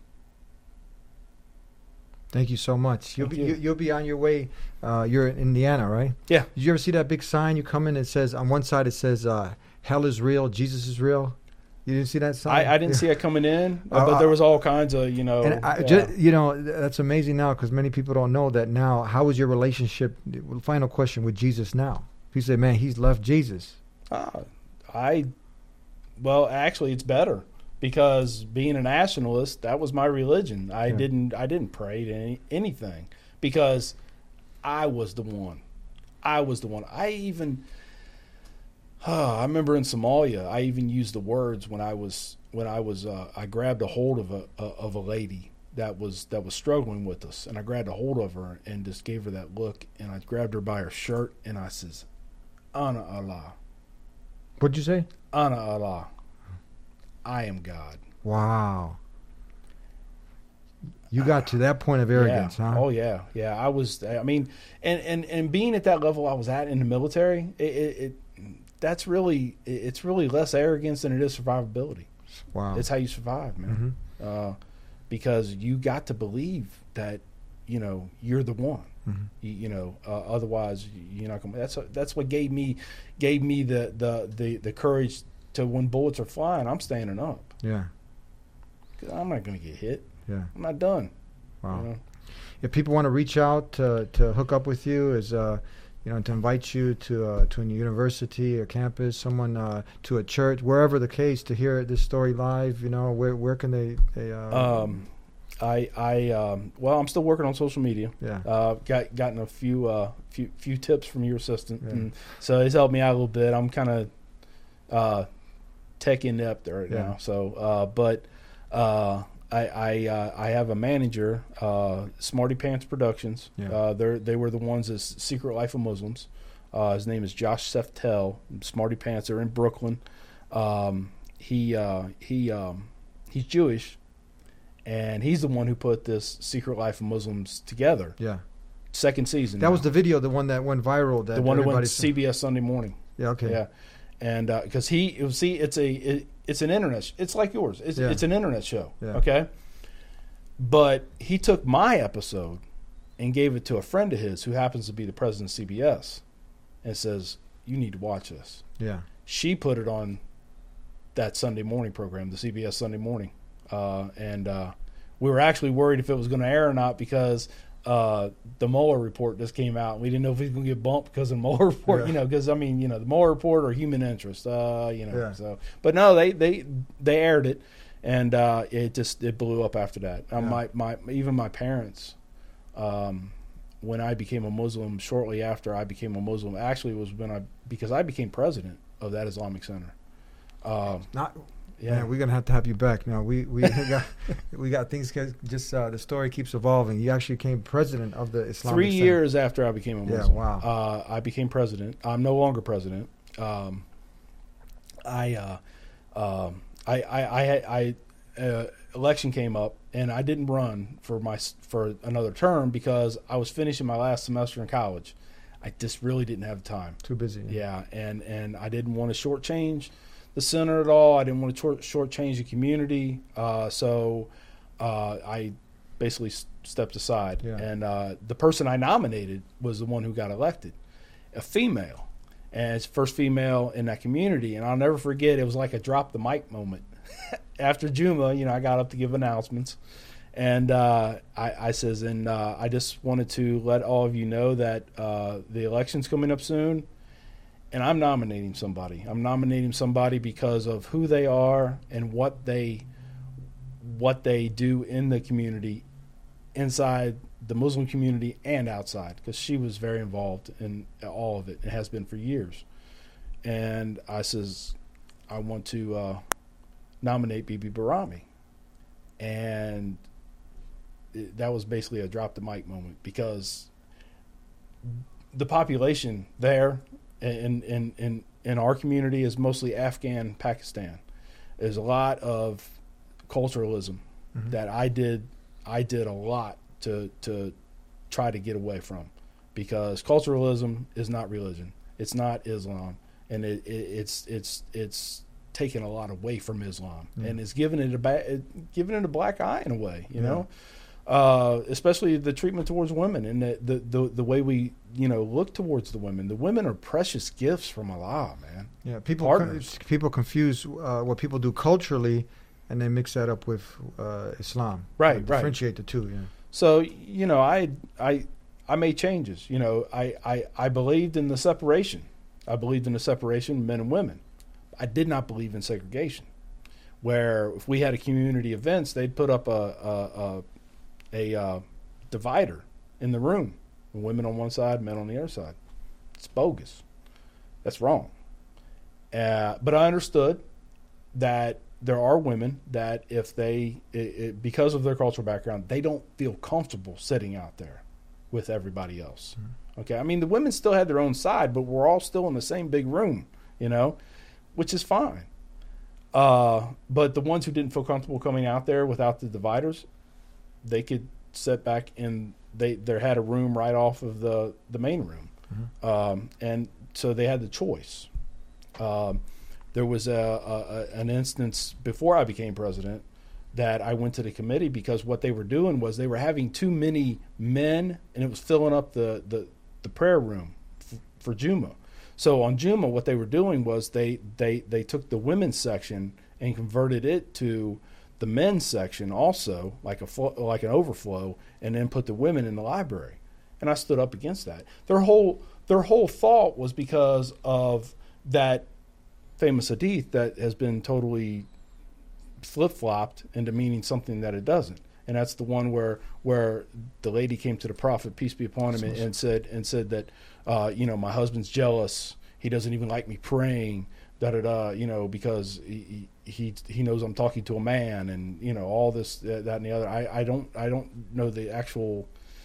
Thank you so much. You'll Thank be you. you. you'll be on your way. Uh, you're in Indiana, right? Yeah. Did you ever see that big sign? You come in and it says on one side it says uh, "Hell is real, Jesus is real." You didn't see that sign? I, I didn't Yeah. see it coming in, Uh, but there was all kinds of, you know. And I, yeah. just, you know, th- that's amazing now because many people don't know that now. How is your relationship? Final question with Jesus now. People say, "Man, he's left Jesus." Uh, I, well, actually, it's better because being a nationalist, that was my religion. I Yeah. didn't, I didn't pray to any, anything because I was the one. I was the one. I even, uh, I remember in Somalia, I even used the words when I was, when I was, uh, I grabbed a hold of a, a of a lady that was that was struggling with us, and I grabbed a hold of her and just gave her that look, and I grabbed her by her shirt, and I says, "Ana Allah." What'd you say? Ana Allah. I am God. Wow. You got to that point of arrogance, yeah. huh? Oh yeah, yeah. I was. I mean, and, and, and being at that level I was at in the military, it, it, it that's really it, it's really less arrogance than it is survivability. Wow. It's how you survive, man. Mhm. Uh, because you got to believe that you know you're the one. Mhm. You, you know, uh, otherwise you're not gonna. That's that's what gave me gave me the, the, the, the courage to when bullets are flying, I'm standing up. Yeah. 'Cause I'm not gonna get hit. Yeah. I'm not done. Wow. You know? If people want to reach out to to hook up with you, is uh, you know, to invite you to uh, to a university or campus, someone uh, to a church, wherever the case, to hear this story live, you know, where where can they they uh, Um, I I um, well, I'm still working on social media. yeah. Uh, got gotten a few uh few few tips from your assistant, Yeah. and so he's helped me out a little bit. I'm kind of uh tech inept right Yeah. now, so uh, but uh. I I, uh, I have a manager, uh, Smarty Pants Productions. Yeah. Uh, they they were the ones as Secret Life of Muslims. Uh, his name is Josh Seftel. Smarty Pants are in Brooklyn. Um, he uh, he um, he's Jewish, and he's the one who put this Secret Life of Muslims together. Yeah. Second season. That now. was the video, the one that went viral. That the one that went everybody to saw. C B S Sunday Morning. Yeah. Okay. Yeah, and because he it was, see it's a it, it's an internet sh- it's like yours it's, Yeah. it's an internet show. Yeah. Okay, but he took my episode and gave it to a friend of his who happens to be the president of C B S and says, you need to watch this. Yeah. She put it on that Sunday morning program, the C B S Sunday Morning, uh, and uh, we were actually worried if it was going to air or not because uh, the Mueller report just came out. We didn't know if he was going to get bumped because of the Mueller report, Yeah. you know, because, I mean, you know, the Mueller report or human interest, uh, you know. Yeah. So, but no, they, they, they aired it, and uh, it just it blew up after that. Uh, Yeah. my, my, even my parents, um, when I became a Muslim, shortly after I became a Muslim, actually was when I, because I became president of that Islamic Center. Um, Not, yeah. Man, we're gonna have to have you back. Now we we got we got things. ca- Just uh, the story keeps evolving. You actually became president of the Islamic Three Center. years after I became a Yeah, Muslim, wow. uh, I became president. I'm no longer president. Um, I, uh, um, I, I, I, I uh, election came up, and I didn't run for my s- for another term because I was finishing my last semester in college. I just really didn't have time. Too busy. Yeah, and and I didn't want to shortchange the center at all. I didn't want to short shortchange the community. Uh, so uh, I basically s- stepped aside. Yeah. And uh, the person I nominated was the one who got elected, a female, and it's the first female in that community. And I'll never forget. It was like a drop the mic moment. After Juma, you know, I got up to give announcements, and uh, I, I says, and uh, I just wanted to let all of you know that uh, the election's coming up soon. And I'm nominating somebody. I'm nominating somebody because of who they are and what they what they do in the community, inside the Muslim community and outside. Because she was very involved in all of it. It has been for years. And I says, I want to uh, nominate Bibi Barami. And it, that was basically a drop the mic moment because the population there in in in in our community is mostly Afghan Pakistan. There's a lot of culturalism Mhm. that I did I did a lot to to try to get away from, because culturalism is not religion. It's not Islam, and it, it it's it's it's taken a lot away from Islam, Yeah. and it's given it a ba- given it a black eye in a way, you Yeah. know. Uh, especially the treatment towards women and the, the, the, the way we, you know, look towards the women. The women are precious gifts from Allah, man. Yeah, people Partners. con- people confuse uh, what people do culturally, and they mix that up with uh, Islam. Right, And right. Differentiate the two. Yeah. So, you know, I, I, I made changes. You know, I, I, I believed in the separation. I believed in the separation of men and women. I did not believe in segregation, where if we had a community events, they'd put up a, a, a a uh, divider in the room, women on one side, men on the other side. It's bogus. That's wrong. Uh, but I understood that there are women that if they, it, it, because of their cultural background, they don't feel comfortable sitting out there with everybody else. Mm-hmm. Okay, I mean, the women still had their own side, but we're all still in the same big room, you know, which is fine. Uh, but the ones who didn't feel comfortable coming out there without the dividers, they could sit back in. They there had a room right off of the the main room, Mhm. um, and so they had the choice. Um, there was a, a, a an instance before I became president that I went to the committee because what they were doing was they were having too many men, and it was filling up the the, the prayer room f- for Juma. So on Juma, what they were doing was they they they took the women's section and converted it to the men's section also, like a flo- like an overflow, and then put the women in the library. And I stood up against that. Their whole their whole thought was because of that famous hadith that has been totally flip flopped into meaning something that it doesn't. And that's the one where where the lady came to the Prophet, peace be upon him, and, and said and said that uh, you know, my husband's jealous. He doesn't even like me praying. Da da da. You know, because he he he knows I'm talking to a man, and you know all this that and the other. I, I don't I don't know the actual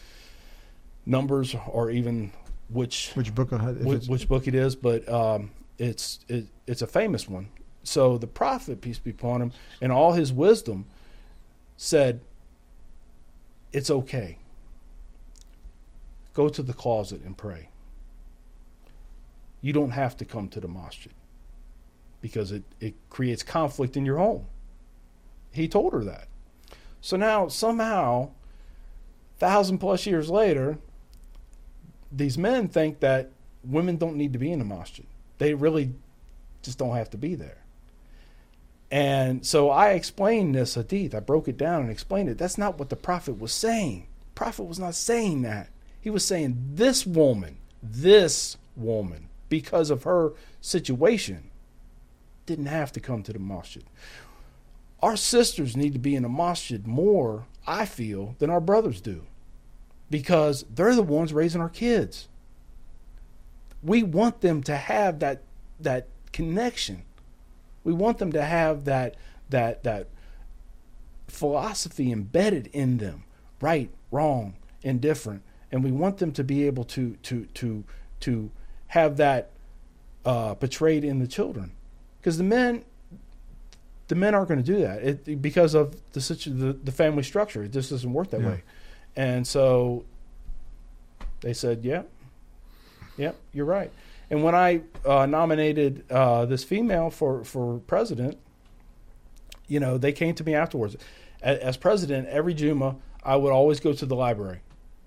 numbers or even which Which book? uh, If which, it's, which book it is, but um, it's it, it's a famous one. So the Prophet, peace be upon him, in all his wisdom, said, "It's okay. Go to the closet and pray. You don't have to come to the masjid because it, it creates conflict in your home." He told her that. So now somehow, thousand plus years later, these men think that women don't need to be in the masjid. They really just don't have to be there. And so I explained this hadith. I broke it down and explained it. That's not what the Prophet was saying. Prophet was not saying that. He was saying this woman, this woman, because of her situation, didn't have to come to the masjid. Our sisters need to be in the masjid more, I feel, than our brothers do, because they're the ones raising our kids. We want them to have that that connection. We want them to have that that that philosophy embedded in them, right, wrong, indifferent, and we want them to be able to to to to have that uh, portrayed in the children, because the men the men aren't going to do that it, because of the, situ- the the family structure. It just doesn't work that Yeah. way, and so they said, "Yeah, yeah, you're right." And when I uh, nominated uh, this female for for president, you know, they came to me afterwards. As, as president, every Juma, I would always go to the library.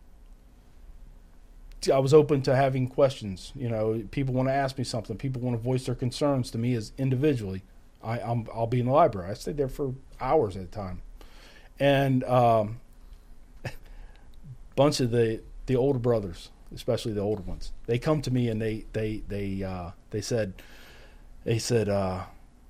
I was open to having questions. You know, people want to ask me something. People want to voice their concerns to me as individually. I, I'm, I'll be in the library. I stayed there for hours at a time. And um, bunch of the, the older brothers, especially the older ones, they come to me and they they they uh, they said they said, uh,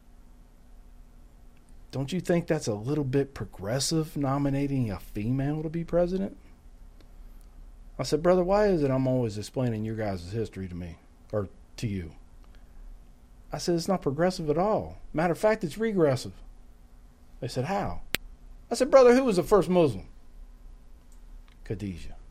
"Don't you think that's a little bit progressive, nominating a female to be president?" I said, "Brother, why is it I'm always explaining your guys' history to me or to you?" I said, "It's not progressive at all. Matter of fact, it's regressive." They said, "How?" I said, "Brother, who was the first Muslim?" Khadijah.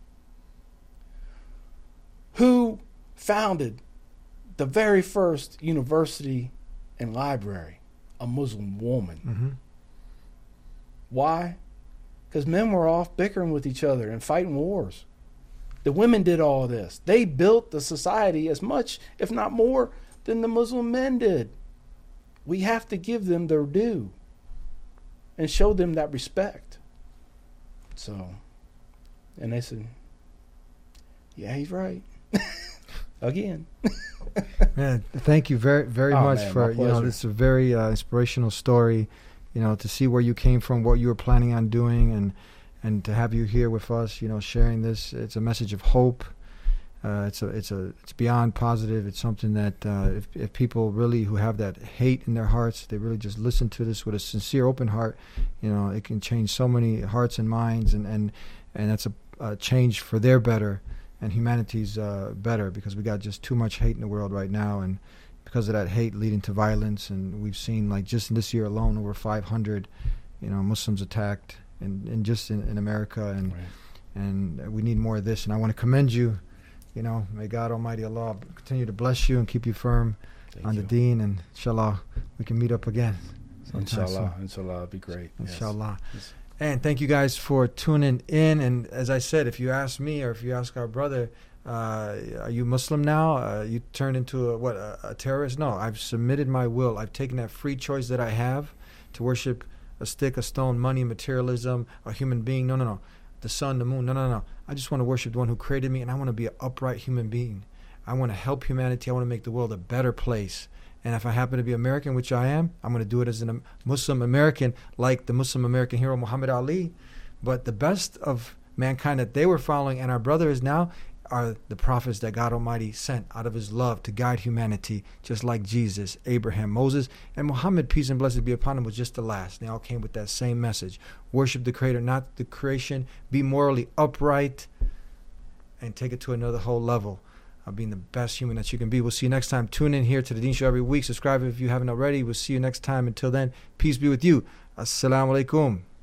Who founded the very first university and library? A Muslim woman. Mm-hmm. Why? Because men were off bickering with each other and fighting wars. The women did all of this. They built the society as much, if not more, than the Muslim men did. We have to give them their due and show them that respect. So, and they said, "Yeah, he's right." Again. Man, thank you very, very Oh, much man, for, my you know, pleasure. this is a very uh, inspirational story, you know, to see where you came from, what you were planning on doing, and, and to have you here with us, you know, sharing this. It's a message of hope. Uh, it's a, it's a, it's beyond positive. It's something that uh, if, if people really who have that hate in their hearts, they really just listen to this with a sincere, open heart, you know, it can change so many hearts and minds, and, and, and that's a, a change for their better. And humanity's uh, better, because we got just too much hate in the world right now, and because of that hate leading to violence. And we've seen, like, just in this year alone, over five hundred, you know, Muslims attacked, and, and just in, in America, and Right. and we need more of this. And I want to commend you. You know, may God Almighty Allah continue to bless you and keep you firm Thank on you. the Deen, and inshallah we can meet up again. sometime Inshallah, soon. inshallah, it'd be great. Yes. Inshallah. Yes. And thank you guys for tuning in. And as I said, if you ask me, or if you ask our brother, uh, are you Muslim now? Uh, you turned into a, what, a, a terrorist? No, I've submitted my will. I've taken that free choice that I have to worship a stick, a stone, money, materialism, a human being. No, no, no. The sun, the moon. No, no, no. I just want to worship the one who created me, and I want to be an upright human being. I want to help humanity. I want to make the world a better place. And if I happen to be American, which I am, I'm going to do it as a Muslim American, like the Muslim American hero Muhammad Ali. But the best of mankind that they were following, and our brother is now, are the prophets that God Almighty sent out of his love to guide humanity, just like Jesus, Abraham, Moses, and Muhammad, peace and blessings be upon him, was just the last. They all came with that same message. Worship the Creator, not the creation. Be morally upright, and take it to another whole level of being the best human that you can be. We'll see you next time. Tune in here to the Deen Show every week. Subscribe if you haven't already. We'll see you next time. Until then, peace be with you. Assalamu alaikum.